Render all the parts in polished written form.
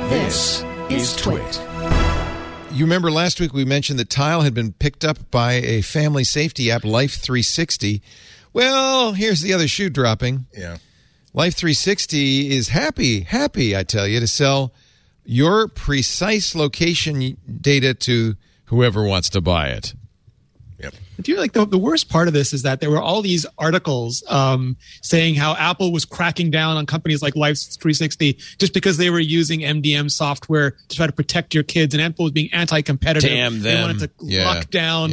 This is Twit. You remember last week we mentioned that Tile had been picked up by a family safety app, Life360. Well, here's the other shoe dropping. Yeah. Life360 is happy, I tell you, to sell your precise location data to whoever wants to buy it. Yep. Do you like the worst part of this is that there were all these articles saying how Apple was cracking down on companies like Life360 just because they were using MDM software to try to protect your kids, and Apple was being anti-competitive. Damn them. They wanted to lock down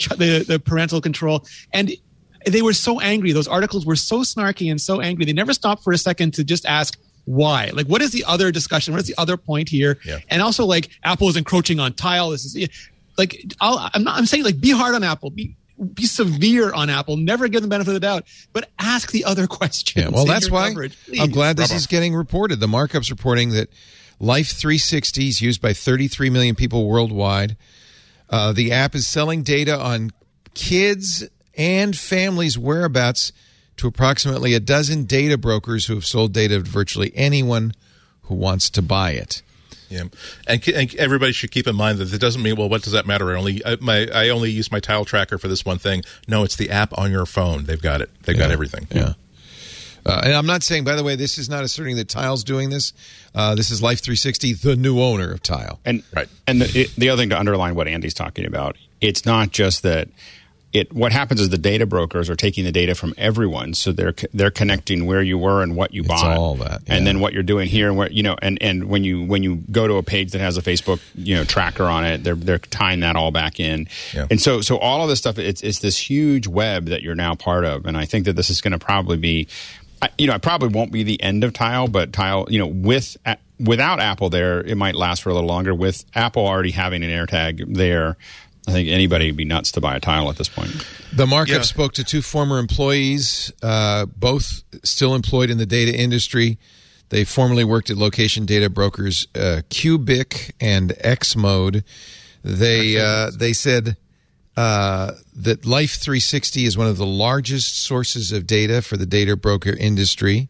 the parental control, and they were so angry. Those articles were so snarky and so angry. They never stopped for a second to just ask why. Like, what is the other discussion? What is the other point here? Yeah. And also, like, Apple is encroaching on Tile. This is like I'm saying, like, be hard on Apple. Be severe on Apple. Never give them the benefit of the doubt, but ask the other questions. Yeah, well, that's why coverage, I'm glad this is getting reported. The Markup's reporting that Life360 is used by 33 million people worldwide. The app is selling data on kids and families' whereabouts to approximately a dozen data brokers who have sold data to virtually anyone who wants to buy it. Yeah, and everybody should keep in mind that it doesn't mean, well, what does that matter? I only use my Tile tracker for this one thing. No, it's the app on your phone. They've got it. They've got everything. Yeah. And I'm not saying, by the way, this is not asserting that Tile's doing this. This is Life360, the new owner of Tile. And the other thing to underline what Andy's talking about, it's not just that. What happens is the data brokers are taking the data from everyone, so they're connecting where you were and what you bought, all that, and then what you're doing here, and what and when you go to a page that has a Facebook tracker on it, they're tying that all back in, and so all of this stuff, it's this huge web that you're now part of, and I think that this is going to probably be, it probably won't be the end of Tile, but Tile, without Apple there, it might last for a little longer. With Apple already having an AirTag there, I think anybody would be nuts to buy a Tile at this point. The Markup spoke to two former employees, both still employed in the data industry. They formerly worked at location data brokers Cubic and Xmode. They said that Life360 is one of the largest sources of data for the data broker industry.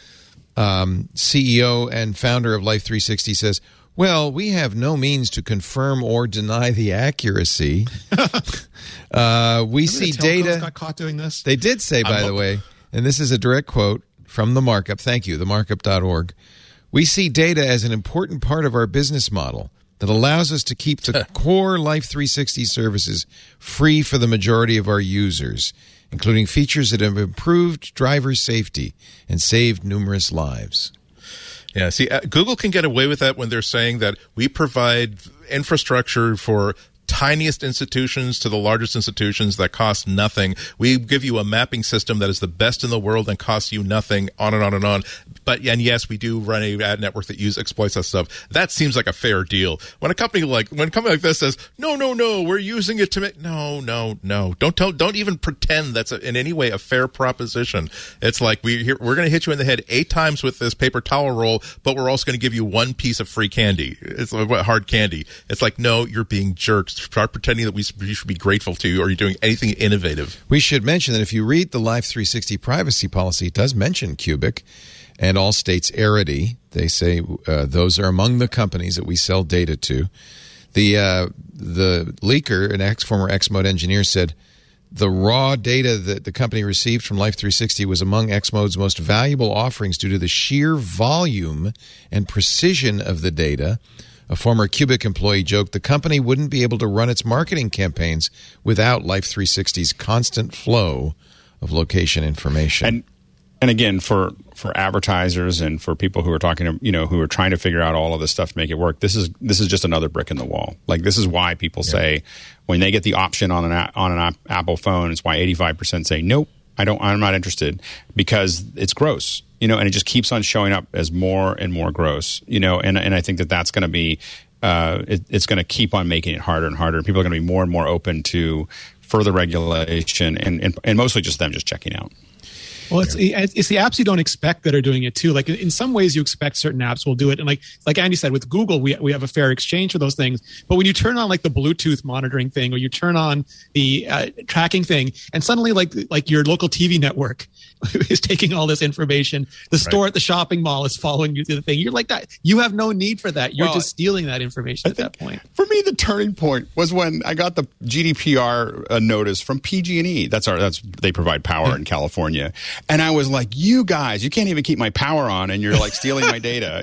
CEO and founder of Life360 says, well, we have no means to confirm or deny the accuracy. We see data. Got caught doing this. They did say, by the way, and this is a direct quote from the Markup. Thank you, themarkup.org. We see data as an important part of our business model that allows us to keep the core Life360 services free for the majority of our users, including features that have improved driver safety and saved numerous lives. Yeah, see, Google can get away with that when they're saying that we provide infrastructure for tiniest institutions to the largest institutions that cost nothing. We give you a mapping system that is the best in the world and costs you nothing, on and on and on. And yes, we do run a ad network that exploits that stuff. That seems like a fair deal. When a company like this says, no, we're using it to make, no. Don't even pretend that's in any way a fair proposition. It's like we're going to hit you in the head 8 times with this paper towel roll, but we're also going to give you one piece of free candy. It's like hard candy. It's like, no, you're being jerks. Start pretending that we should be grateful to you, or you're doing anything innovative. We should mention that if you read the Life360 privacy policy, it does mention Cubic and all states Arity. They say those are among the companies that we sell data to. The leaker, an former Xmode engineer, said the raw data that the company received from Life360 was among Xmode's most valuable offerings due to the sheer volume and precision of the data. A former Cubic employee joked the company wouldn't be able to run its marketing campaigns without Life360's constant flow of location information. And again, for advertisers and for people who are talking to, who are trying to figure out all of this stuff to make it work, this is just another brick in the wall. Like, this is why people say when they get the option on an Apple phone, it's why 85% say nope, I'm not interested, because it's gross. And it just keeps on showing up as more and more gross, and I think that's going to be, it's going to keep on making it harder and harder. People are going to be more and more open to further regulation and mostly just them just checking out. Well, it's the apps you don't expect that are doing it too. Like, in some ways you expect certain apps will do it. And like Andy said, with Google, we have a fair exchange for those things. But when you turn on like the Bluetooth monitoring thing, or you turn on the tracking thing, and suddenly like your local TV network, is taking all this information. The store at the shopping mall is following you through the thing. You're like that. You have no need for that. You're just stealing that information at that point. For me, the turning point was when I got the GDPR notice from PG&E. They provide power in California, and I was like, "You guys, you can't even keep my power on, and you're like stealing my data."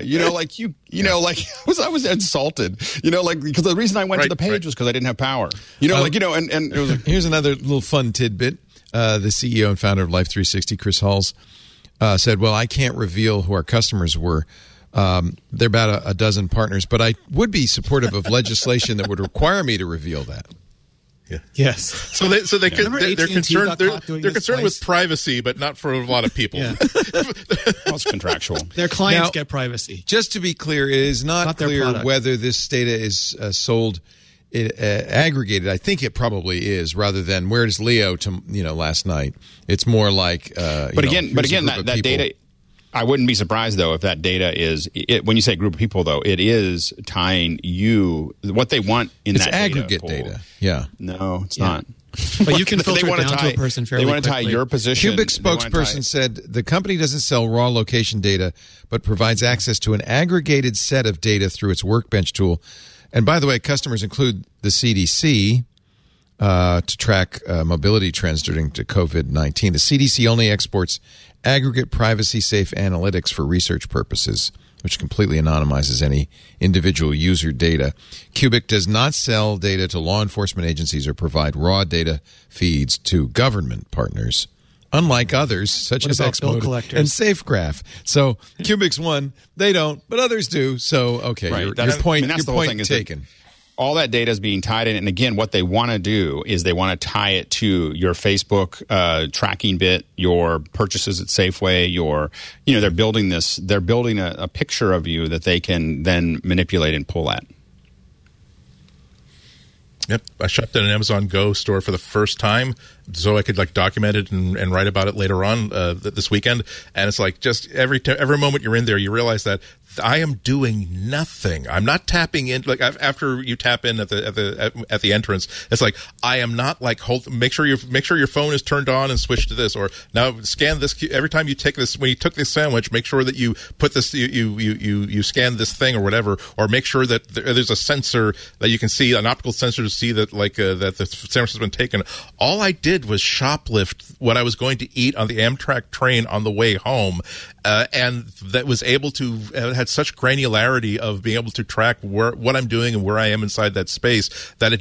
I was insulted. Because the reason I went to the page was because I didn't have power. And it was like, here's another little fun tidbit. The CEO and founder of Life360, Chris Hulls, said, well, I can't reveal who our customers were. They're about a dozen partners, but I would be supportive of legislation that would require me to reveal that. Yeah. Yes. So they're concerned. They're concerned with privacy, but not for a lot of people. Yeah. Well, it's contractual. Their clients get privacy. Just to be clear, it is not clear whether this data is sold aggregated. I think it probably is, rather than where does Leo last night. It's more like. But again, that data. I wouldn't be surprised, though, if that data is when you say group of people, though, it is tying you what they want in that aggregate data. Yeah. No, it's not. But you can filter it down to a person fairly quickly. They want to tie your position. Cubic spokesperson said the company doesn't sell raw location data, but provides access to an aggregated set of data through its Workbench tool. And by the way, customers include the CDC to track mobility trends during COVID-19. The CDC only exports aggregate privacy-safe analytics for research purposes, which completely anonymizes any individual user data. Cubic does not sell data to law enforcement agencies or provide raw data feeds to government partners, unlike others such as Xmode and Safegraph. So Cubic's one, they don't, but others do. So, okay, your point taken. All that data is being tied in, and again, what they want to do is they want to tie it to your Facebook tracking bit, your purchases at Safeway, they're building this. They're building a picture of you that they can then manipulate and pull at. Yep, I shopped at an Amazon Go store for the first time, so I could document it and write about it later on this weekend. And it's like just every moment you're in there, you realize that I am doing nothing. I'm not tapping in. After you tap in at the entrance, it's like I am not make sure your phone is turned on and switch to this, or now scan this. Every time you take this, when you took this sandwich, make sure that you put this. You scan this thing or whatever, or make sure that there's a sensor that you can see, an optical sensor to see that that the sandwich has been taken. All I did was shoplift what I was going to eat on the Amtrak train on the way home, and that was able to had such granularity of being able to track what I'm doing and where I am inside that space that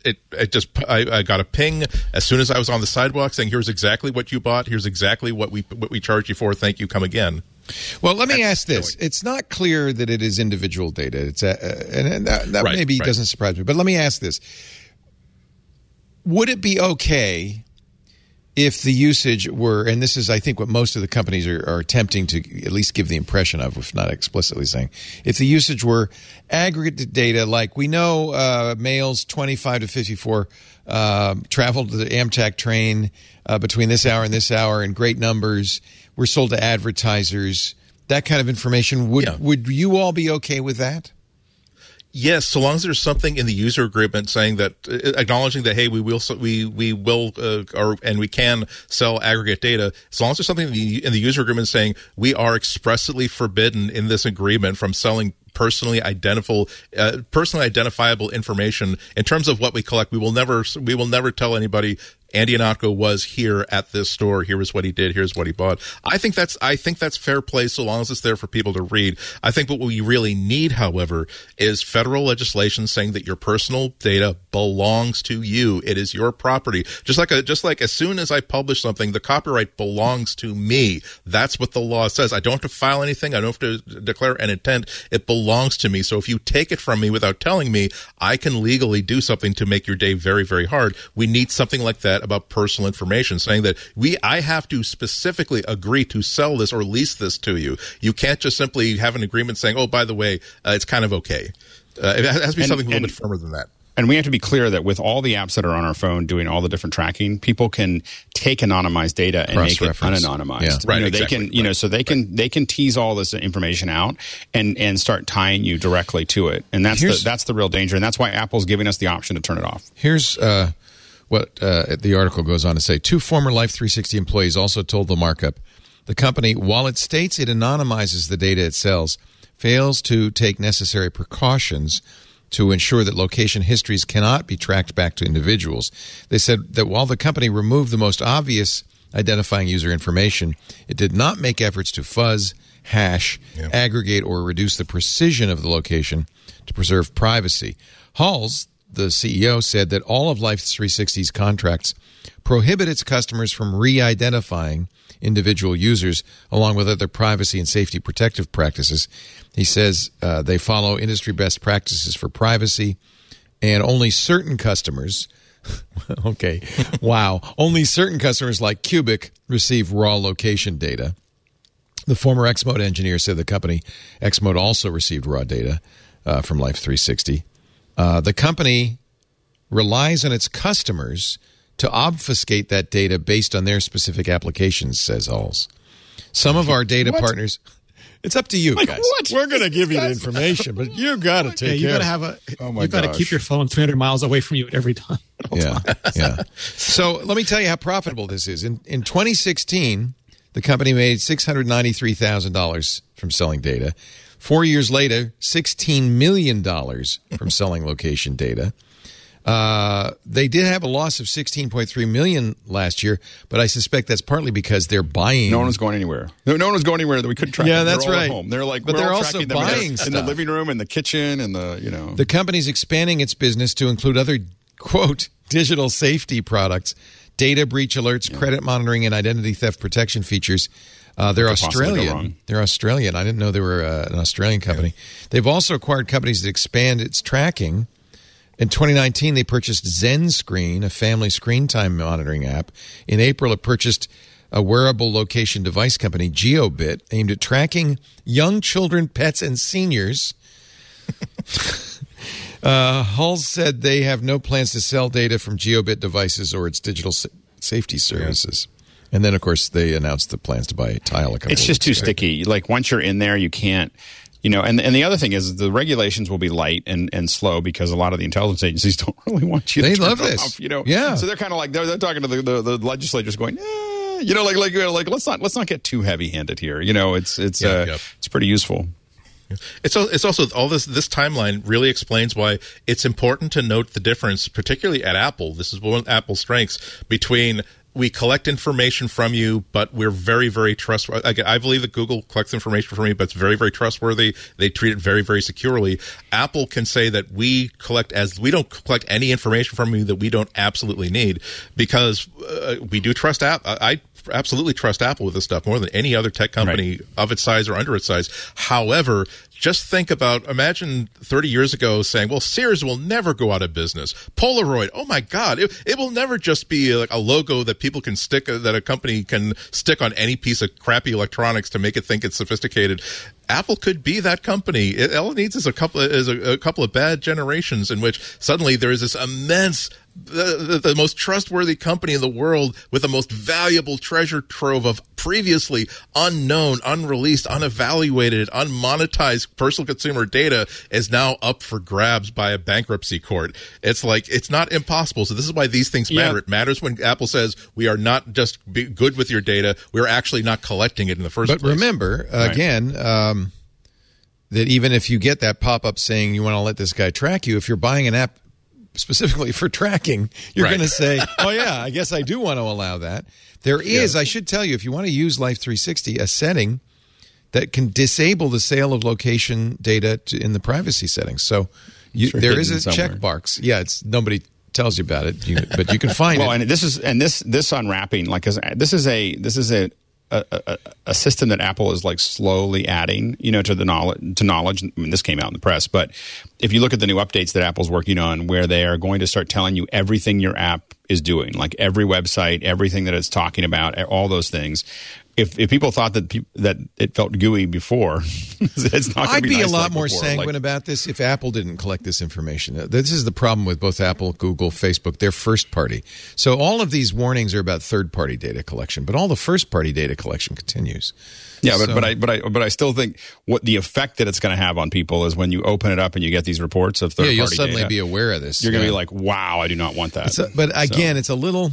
I got a ping as soon as I was on the sidewalk saying, "Here's exactly what you bought. Here's exactly what we charged you for. Thank you. Come again." Well, let me ask this. It's not clear that it is individual data. It's and that maybe doesn't surprise me. But let me ask this. Would it be okay if the usage were, and this is, I think, what most of the companies are attempting to at least give the impression of, if not explicitly saying, if the usage were aggregate data, like we know males 25 to 54 traveled the Amtrak train between this hour and this hour in great numbers, were sold to advertisers, that kind of information, would you all be okay with that? Yes, so long as there's something in the user agreement saying that, acknowledging that, hey, we will and we can sell aggregate data. As long as there's something in the user agreement saying we are expressly forbidden in this agreement from selling personally identifiable information in terms of what we collect. We will never tell anybody Andy Ihnatko was here at this store. Here is what he did. Here's what he bought. I think that's fair play so long as it's there for people to read. I think what we really need, however, is federal legislation saying that your personal data belongs to you. It is your property. Just like as soon as I publish something, the copyright belongs to me. That's what the law says. I don't have to file anything. I don't have to declare an intent. It belongs to me. So if you take it from me without telling me, I can legally do something to make your day very, very hard. We need something like that about personal information, saying that I have to specifically agree to sell this or lease this to you. You can't just simply have an agreement saying, oh, by the way, it's kind of okay. It has to be something a little bit firmer than that. And we have to be clear that with all the apps that are on our phone doing all the different tracking, people can take anonymized data and make it unanonymized. Yeah. Right, exactly. So they can tease all this information out and start tying you directly to it. And that's the real danger. And that's why Apple's giving us the option to turn it off. Here's what the article goes on to say. 2 former Life 360 employees also told the markup the company, while it states it anonymizes the data it sells, fails to take necessary precautions to ensure that location histories cannot be tracked back to individuals. They said that while the company removed the most obvious identifying user information, it did not make efforts to fuzz, hash, aggregate, or reduce the precision of the location to preserve privacy. Halls, the CEO, said that all of Life 360's contracts prohibit its customers from re-identifying individual users along with other privacy and safety protective practices. He says they follow industry best practices for privacy, and only certain customers okay, wow, only certain customers like Cubic receive raw location data. The former Xmode engineer said the company Xmode also received raw data from Life 360. The company relies on its customers to obfuscate that data based on their specific applications, says Halls. Some of our data partners... It's up to you, guys. What? We're going to give you the information, but you got to take care. You got to have a. You got to keep your phone 300 miles away from you at every time. Yeah. So let me tell you how profitable this is. In 2016, the company made $693,000 from selling data. 4 years later, $16 million from selling location data. They did have a loss of $16.3 million last year, but I suspect that's partly because they're buying. No one was going anywhere. No one was going anywhere that we couldn't track. Yeah, them. that's They're all right. At home. They're like, but they're also buying stuff in the living room, and the kitchen, and the The company's expanding its business to include other quote digital safety products, data breach alerts, credit monitoring, and identity theft protection features. They're Australian. They're Australian. I didn't know they were an Australian company. They've also acquired companies that expand its tracking. In 2019, they purchased ZenScreen, a family screen time monitoring app. In April, it purchased a wearable location device company, GeoBit, aimed at tracking young children, pets, and seniors. Halls said they have no plans to sell data from GeoBit devices or its digital safety services. And then, of course, they announced the plans to buy Tile. It's just too sticky. Like, once you're in there, you can't... and the other thing is the regulations will be light and slow because a lot of the intelligence agencies don't really want you to turn love it this. off, Yeah. So they're kind of like, they're talking to the legislators going, let's not get too heavy-handed here. It's pretty useful. It's also all this timeline really explains why it's important to note the difference, particularly at Apple. This is one of Apple's strengths between we collect information from you, but we're very, very trustworthy. I believe that Google collects information from you, but it's very, very trustworthy. They treat it very, very securely. Apple can say that we don't collect any information from you that we don't absolutely need because we do trust Apple. I absolutely trust Apple with this stuff more than any other tech company of its size or under its size. However, just imagine 30 years ago saying, well, Sears will never go out of business. Polaroid, oh my God, it will never just be like a logo that people can stick, that a company can stick on any piece of crappy electronics to make it think it's sophisticated. Apple could be that company. All it needs is a couple of bad generations in which suddenly there is this immense, the most trustworthy company in the world with the most valuable treasure trove of previously unknown, unreleased, unevaluated, unmonetized personal consumer data is now up for grabs by a bankruptcy court. It's like, it's not impossible. So this is why these things matter. It matters when Apple says we are not just good with your data, we're actually not collecting it in the first place. But remember, again, that even if you get that pop-up saying you want to let this guy track you, if you're buying an app specifically for tracking, you're going to say, oh, yeah, I guess I do want to allow that. There is, I should tell you, if you want to use Life 360, a setting that can disable the sale of location data in the privacy settings. So there is a checkbox. Yeah, nobody tells you about it, but you can find it. Well, and this unwrapping, like, 'cause this is a system that Apple is like slowly adding, to the knowledge. I mean, this came out in the press, but if you look at the new updates that Apple's working on, where they are going to start telling you everything your app is doing, like every website, everything that it's talking about, all those things, if people thought that it felt gooey before, it's not. I'd be be nice a lot like more before. sanguine about this if Apple didn't collect this information. This is the problem with both Apple, Google, Facebook. They're first party. So all of these warnings are about third party data collection, but all the first party data collection continues. Yeah, but I still think what the effect that it's going to have on people is when you open it up and you get these reports of third party data. Yeah, you'll suddenly be aware of this. You're going to be like, wow, I do not want that. But again, it's a little.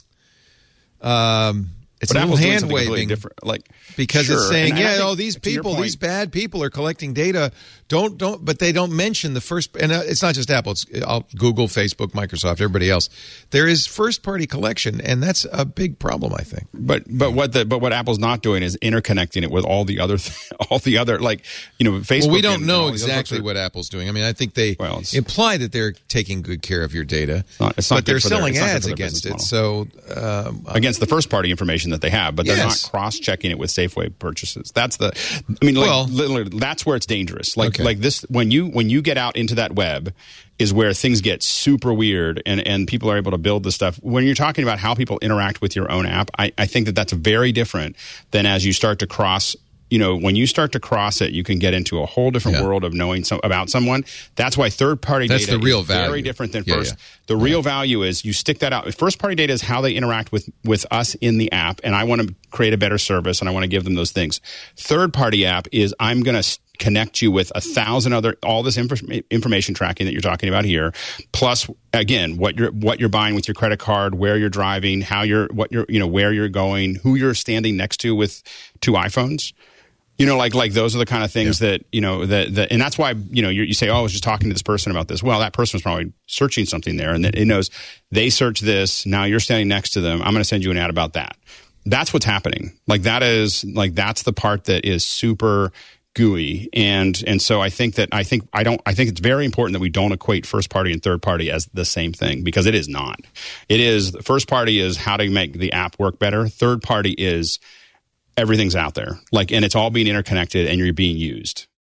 It's a little hand waving, different, like because sure. it's saying, these to your people, point, these bad people are collecting data. But they don't mention the first. And it's not just Apple; it's Google, Facebook, Microsoft, everybody else. There is first party collection, and that's a big problem, I think. But what Apple's not doing is interconnecting it with all the other like Facebook. Well, we don't know exactly what Apple's doing. I mean, I think they imply that they're taking good care of your data, it's not but they're selling ads against it. So against the first party information that they have, but they're not cross-checking it with Safeway purchases. That's literally, that's where it's dangerous. Like this, when you get out into that web, is where things get super weird, and people are able to build this stuff. When you're talking about how people interact with your own app, I think that's very different than as you start to cross. When you start to cross it, you can get into a whole different world of knowing about someone. That's why third-party data the real is value. Very different than first. Yeah. The real value is you stick that out. First-party data is how they interact with us in the app, and I want to create a better service, and I want to give them those things. Third-party app is I'm going to connect you with 1,000 other, all this information tracking that you're talking about here, plus again what you're buying with your credit card, where you're driving, where you're going, who you're standing next to with 2 iPhones. Like those are the kind of things that and that's why you say, oh, I was just talking to this person about this. Well, that person was probably searching something there, and it knows they searched this. Now you're standing next to them. I'm going to send you an ad about that. That's what's happening. That's the part that is super gooey, and so I think it's very important that we don't equate first party and third party as the same thing, because it is not. It is, first party is how to make the app work better. Third party is everything's out there, and it's all being interconnected and you're being used.